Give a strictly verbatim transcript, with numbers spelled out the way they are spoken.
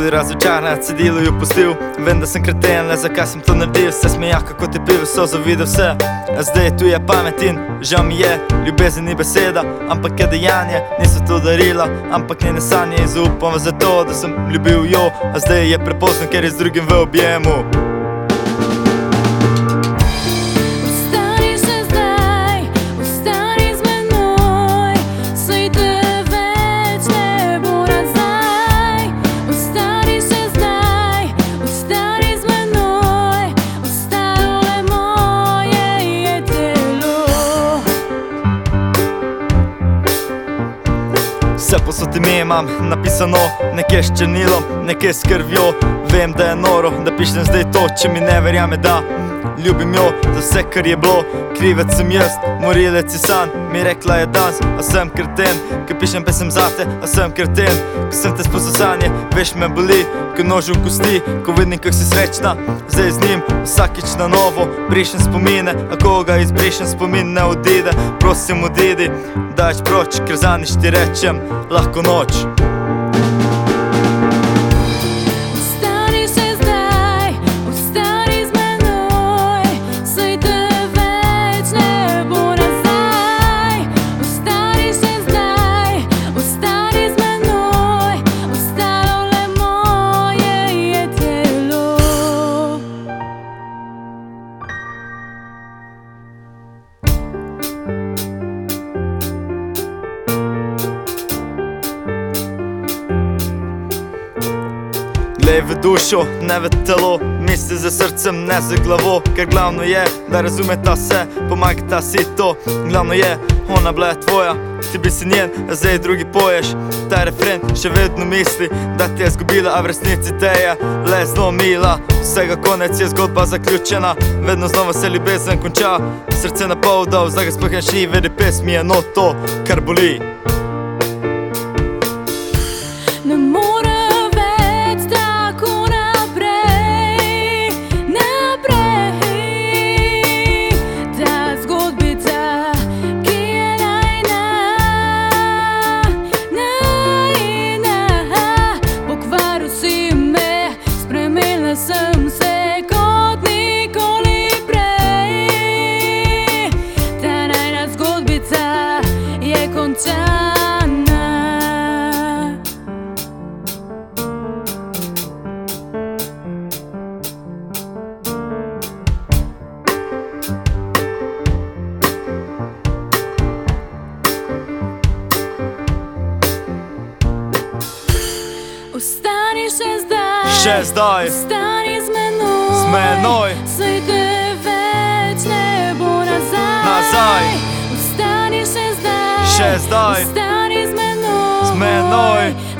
Tudi razočaran, cedilo ju pustil. Vem, da sem kreten, le zakaj sem to naredil. Se smejah, kako te pivo so zavidel vse. A zdaj tu je pamet in žal mi je. Ljubezen ni beseda, ampak je dejanje. Niso to darila, ampak njene sanje. In zaupam za to, da sem ljubil jo. A zdaj je prepozno, ker je z drugim v objemu. Vse posod ime imam napisano, nekje s črnilom, nekje s krvjo. Vem, da je noro, da pišem zdaj to, če mi ne verjame, da ljubim jo za vse, kar je bilo. Krivec sem jaz, morilec je san. Mi rekla je danes, a sem kreten. Ko pišem pesem zate, a sem kreten. Ko sem te spustil sanje, veš me boli. Ko nož v kosti, ko vidim, kak si srečna. Zdaj z njim, vsakič na novo brišem spomine, a koga izbrišem spomin ne odide. Prosim odidi, dajč proč, ker zanič ti rečem lahko noč. Glej v dušo, ne v telo, misli za srcem, ne za glavo. Ker glavno je, da razumeta se, pomagata si to. Glavno je, ona bila je tvoja, ti bi si njen, a zdaj drugi poješ. Ta refren še vedno misli, da ti je zgubila, a v resnici te je le zlomila. Vsega konec je zgodba zaključena, vedno znova se ljubezen konča. Srce na pol dol, zdaj ga sploh ne šli, vedi pesmi je no to, kar boli. Ne more sem se kot nikoli prej. Ta najna zgodbica je končana. Ostani še zdaj, še zdaj, ostani z menoj, z menoj, saj te več ne bo nazaj. Nazaj, ostani še zdaj, še zdaj, ostani z menoj, z menoj.